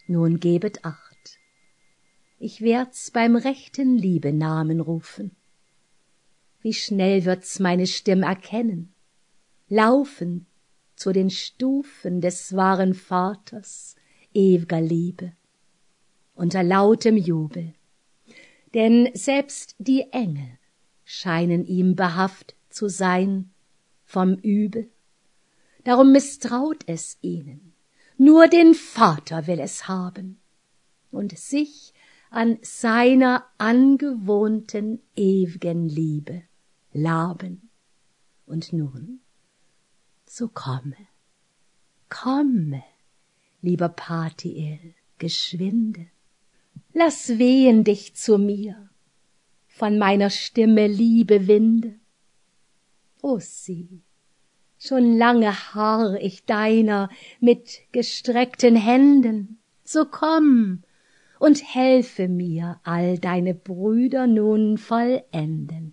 Nun gebet Acht, ich werd's beim rechten Liebenamen rufen. Wie schnell wird's meine Stimm erkennen, laufen zu den Stufen des wahren Vaters ew'ger Liebe, unter lautem Jubel, denn selbst die Engel scheinen ihm behaft zu sein vom Übel. Darum misstraut es ihnen, nur den Vater will es haben und sich an seiner angewohnten ew'gen Liebe laben. Und nun, so komme, komme, lieber Patiel, geschwinde, lass wehen dich zu mir, von meiner Stimme Liebe Winde. O sieh, schon lange harr ich deiner mit gestreckten Händen, so komm und helfe mir all deine Brüder nun vollenden.